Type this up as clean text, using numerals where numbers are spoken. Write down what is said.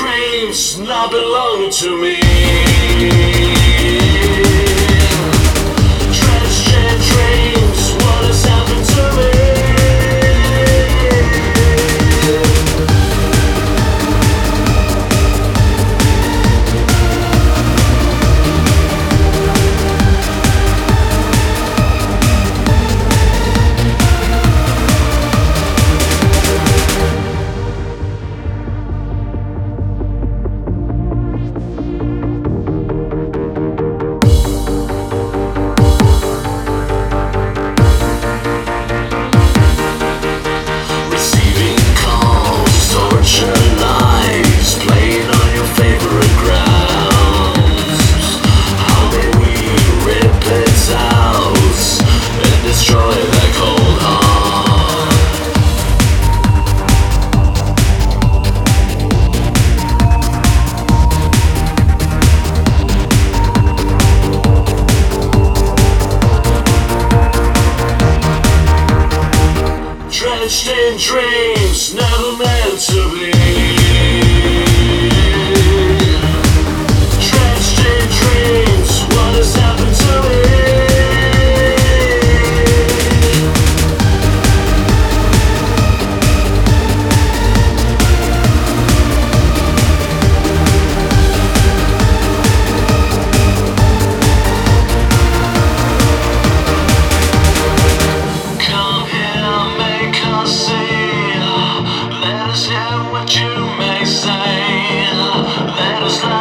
dreams not belong to me. Transgender dreams, what has happened to me? Drenched in dreams, never meant to be. Drenched in dreams, what has happened to me? Come here, make us see. Let us hear what you may say. Let us